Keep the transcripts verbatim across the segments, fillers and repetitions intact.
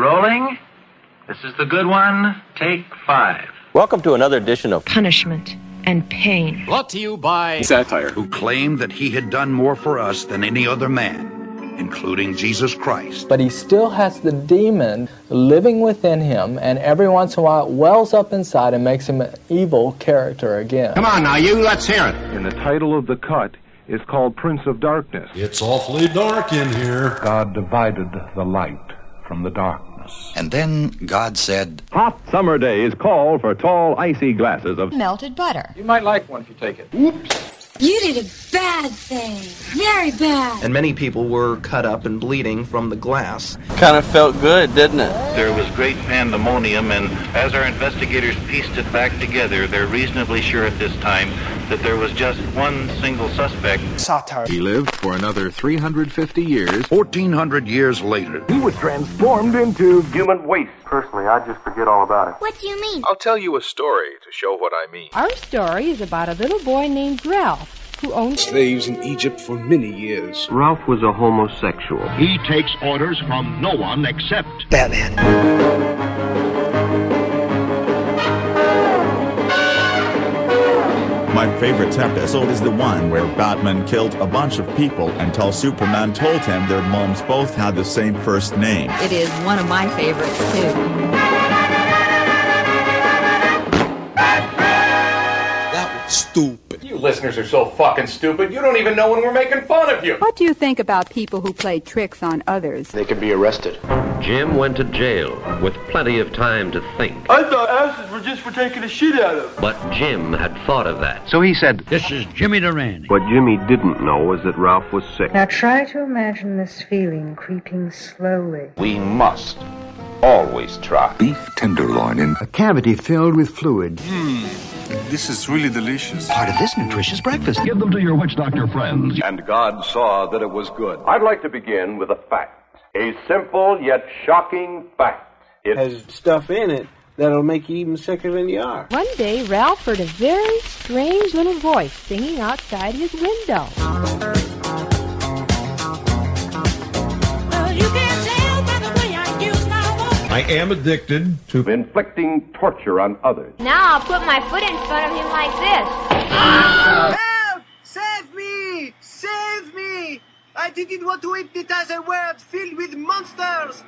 rolling. This is the good one. Take five. Welcome to another edition of Punishment and Pain. Brought to you by Satire, who claimed that he had done more for us than any other man, including Jesus Christ. But he still has the demon living within him, and every once in a while it wells up inside and makes him an evil character again. Come on now, you, let's hear it. And the title of the cut is called Prince of Darkness. It's awfully dark in here. God divided the light from the darkness. And then God said, hot summer days call for tall, icy glasses of melted butter. You might like one if you take it. Oops. You did a bad thing. Very bad. And many people were cut up and bleeding from the glass. Kind of felt good, didn't it? There was great pandemonium, and as our investigators pieced it back together, they're reasonably sure at this time that there was just one single suspect. Satire. He lived for another three hundred fifty years. fourteen hundred years later, he was transformed into human waste. Personally, I just forget all about it. What do you mean? I'll tell you a story to show what I mean. Our story is about a little boy named Ralph who owned slaves in Egypt for many years. Ralph was a homosexual. He takes orders from no one except Batman. My favorite episode is the one where Batman killed a bunch of people until Superman told him their moms both had the same first name. It is one of my favorites, too. That was stupid. You listeners are so fucking stupid, you don't even know when we're making fun of you. What do you think about people who play tricks on others? They could be arrested. Jim went to jail with plenty of time to think. I thought asses were just for taking a shit out of. But Jim had thought of that. So he said, "This is Jimmy Durante." What Jimmy didn't know was that Ralph was sick. Now try to imagine this feeling creeping slowly. We must always try. Beef tenderloin in a cavity filled with fluid. Mmm, this is really delicious. Part of this nutritious breakfast. Give them to your witch doctor friends. And God saw that it was good. I'd like to begin with a fact. A simple yet shocking fact. It has stuff in it that'll make you even sicker than you are. One day, Ralph heard a very strange little voice singing outside his window. Well, you can't tell by the way I use my voice. I am addicted to inflicting torture on others. Now I'll put my foot in front of him like this. Help! Save me! Save me! I didn't want to hypnotize a world filled with monsters!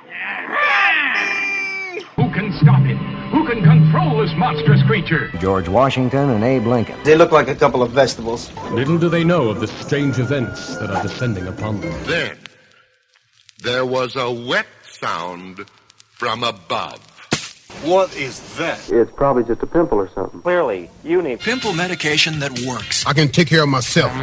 Who can stop it? Who can control this monstrous creature? George Washington and Abe Lincoln. They look like a couple of vegetables. Little do they know of the strange events that are descending upon them. Then, there was a wet sound from above. What is that? It's probably just a pimple or something. Clearly, you need pimple medication that works. I can take care of myself.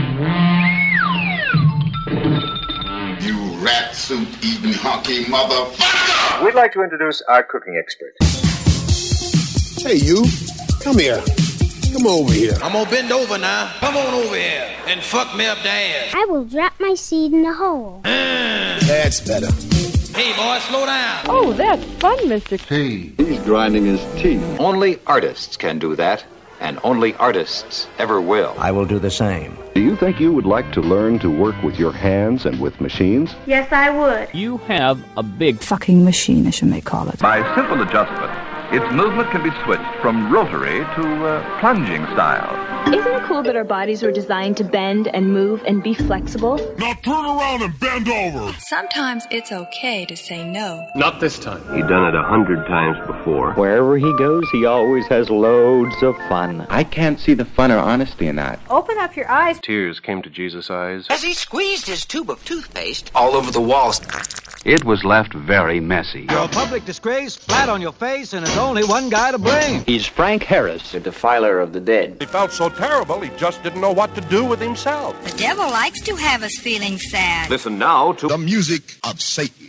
You rat suit eating honky motherfucker! We'd like to introduce our cooking expert. Hey, you. Come here. Come over here. I'm gonna bend over now. Come on over here and fuck me up the ass. I will drop my seed in the hole. Mm. That's better. Hey, boy, slow down. Oh, that's fun, Mister T. He's grinding his teeth. Only artists can do that, and only artists ever will. I will do the same. Do you think you would like to learn to work with your hands and with machines? Yes, I would. You have a big fucking machine, as you may call it. By simple adjustment, its movement can be switched from rotary to uh, plunging style. Isn't it cool that our bodies were designed to bend and move and be flexible? Now turn around and bend over. Sometimes it's okay to say no. Not this time. He'd done it a hundred times before. Wherever he goes, he always has loads of fun. I can't see the fun or honesty in that. Open up your eyes. Tears came to Jesus' eyes. As he squeezed his tube of toothpaste all over the walls. It was left very messy. You're a public disgrace, flat on your face, and there's only one guy to blame. He's Frank Harris, the defiler of the dead. He felt so terrible, he just didn't know what to do with himself. The devil likes to have us feeling sad. Listen now to the music of Satan.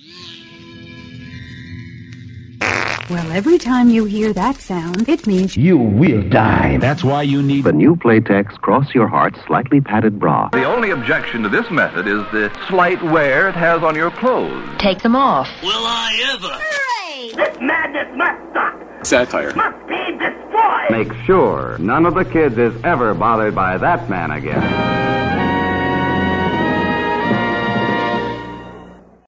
Well, every time you hear that sound, it means you will die. That's why you need the new Playtex Cross Your Heart slightly padded bra. The only objection to this method is the slight wear it has on your clothes. take them off. Will I ever? Hooray! This madness must stop. Satire. Must be destroyed. Make sure none of the kids is ever bothered by that man again.